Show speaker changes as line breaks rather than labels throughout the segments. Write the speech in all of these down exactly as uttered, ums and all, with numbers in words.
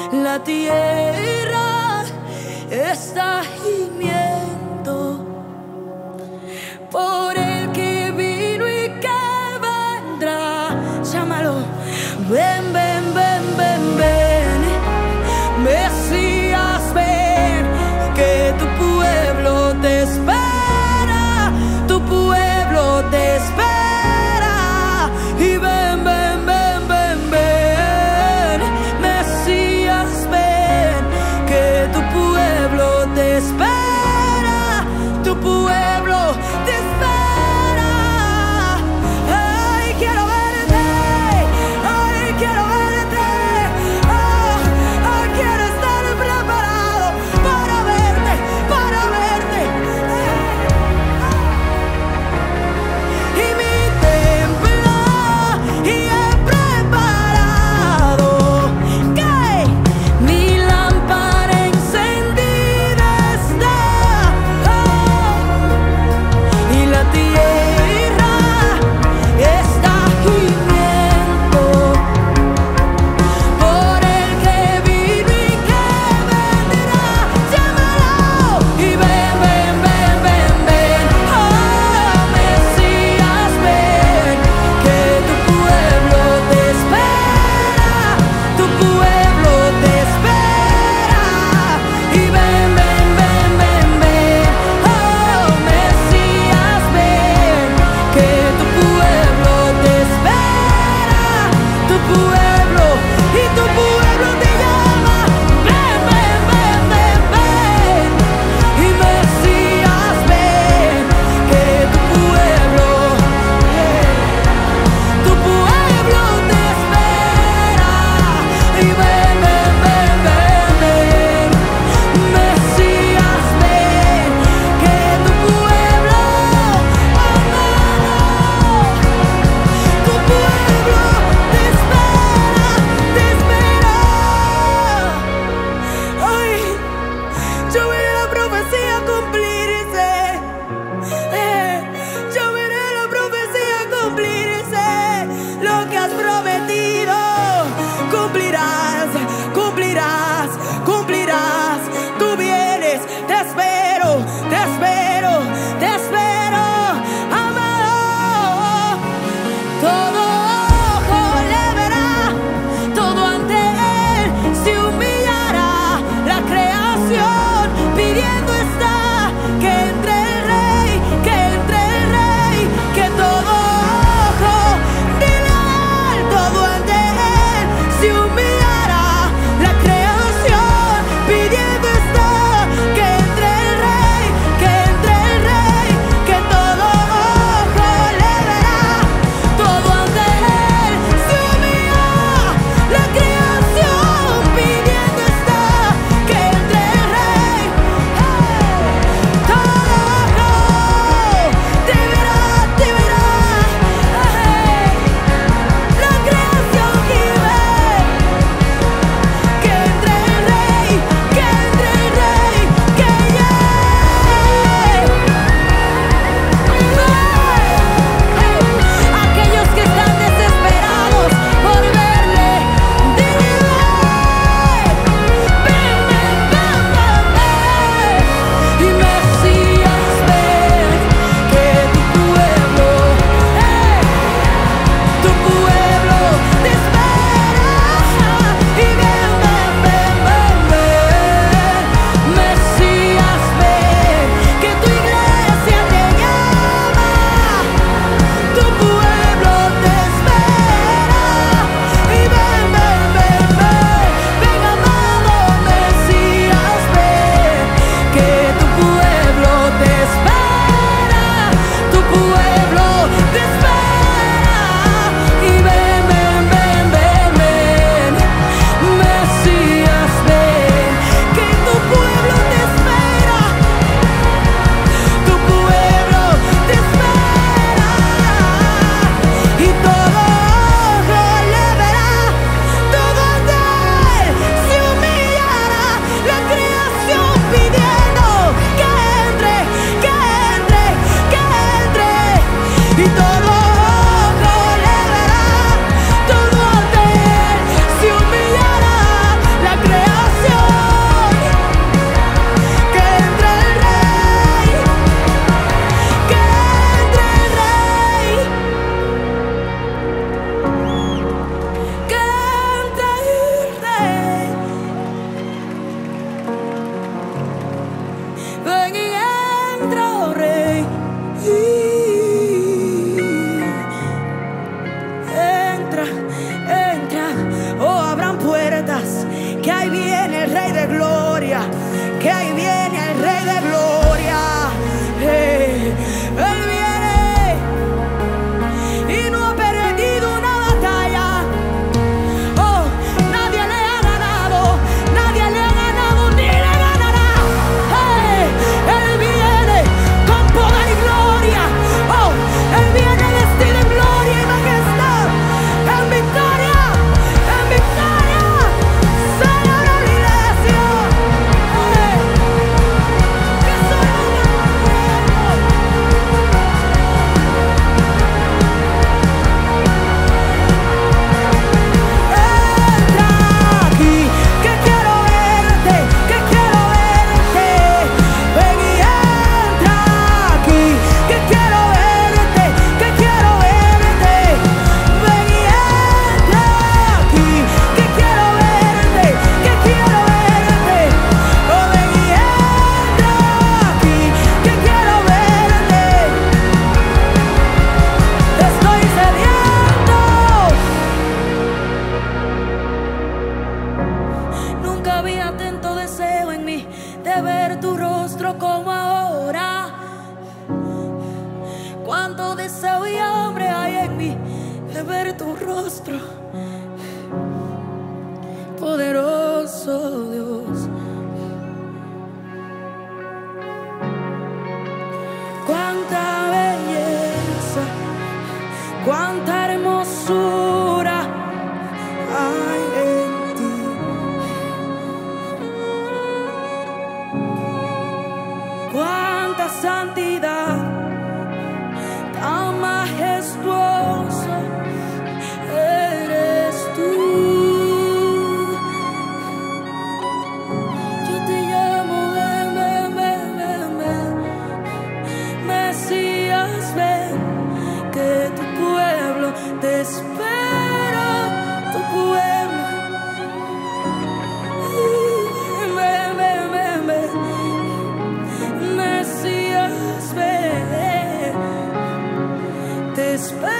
La tierra está gimiendo por el que vino y que vendrá. Llámalo. Ven, ven, ven, ven, ven, Mesías, ven, que tu pueblo te espera, tu pueblo te espera. Y ven, ven, ven, ven, ven, Mesías, ven, que tu pueblo te espera, tu pueblo te espera. había tanto deseo en mí de ver tu rostro como ahora. Cuánto deseo y hambre hay en mí de ver tu rostro, poderoso Dios. Cuánta belleza, cuánta hermosura hay en ti. Cuánta santidad, tan majestuosa eres tú. Yo te llamo, ven, ven, ven, ven, ven. Mesías, ven, que tu pueblo te espera, tu pueblo. Ven, ven, ven, ven. Mesías, ven, te espero.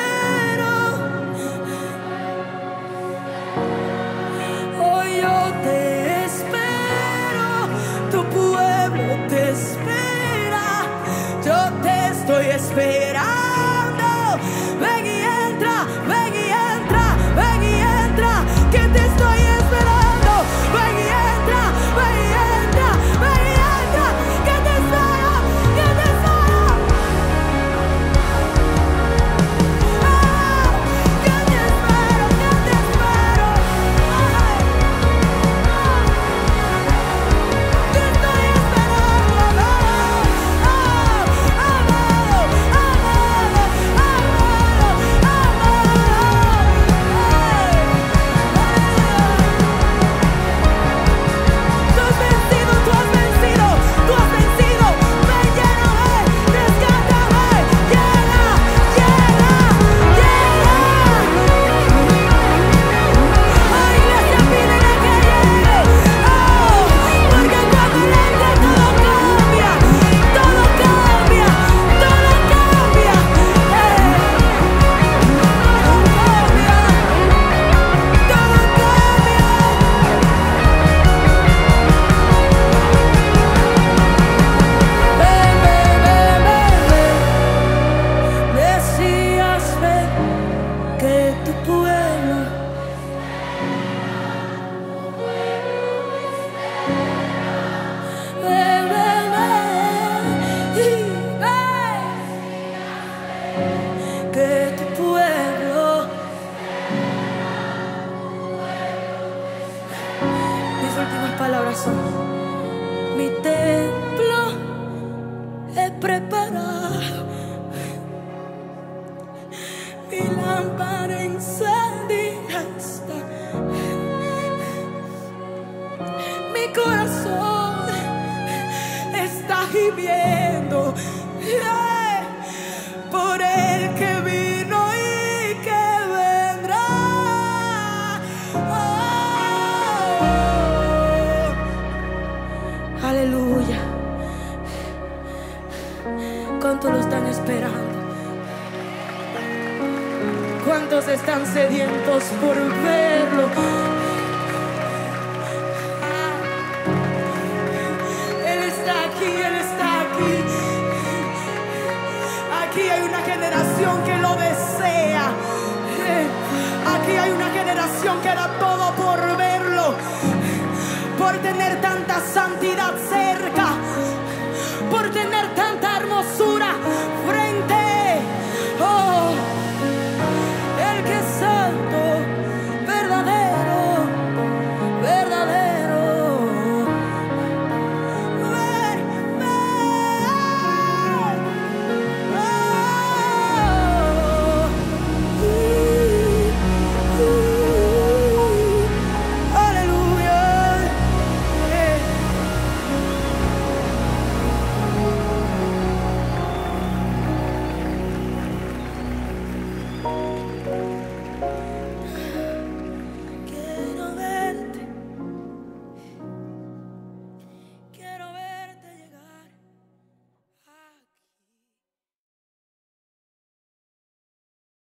Hoy yo te espero, tu pueblo te espera. Yo te estoy esperando. Ven y entra, ven y entra, ven y entra, que te estoy esperando. Ven y entra, ven y entra, ven y entra, que te espero, que te espero. Ah, que te espero, que te espero. Ay, te estoy esperando, amado, amado, amado, amado, amado. Tú has vencido, tú has vencido, tú has vencido. Ven, lléname, rescátame, llega, llega, llega. Oh, iglesia, pídele que llegue. Oh, porque cuando Él entra todo cambia, todo cambia, todo cambia. Eh, todo cambia, todo cambia. Ven, ven, ven, ven, ven. Mesías, ven, que tu pueblo. Ven, ven, ven, y ven, que tu pueblo. Mis últimas palabras son: mi templo he preparado, mi lámpara encendida está, mi corazón está gimiendo, eh, por el que vino y que vendrá. Oh, aleluya. ¿Cuántos lo están esperando? ¿Cuántos están sedientos por verlo? Él está aquí, Él está aquí. Aquí hay una generación que lo desea. Aquí hay una generación que da todo por verlo, por tener tanta santidad. Sea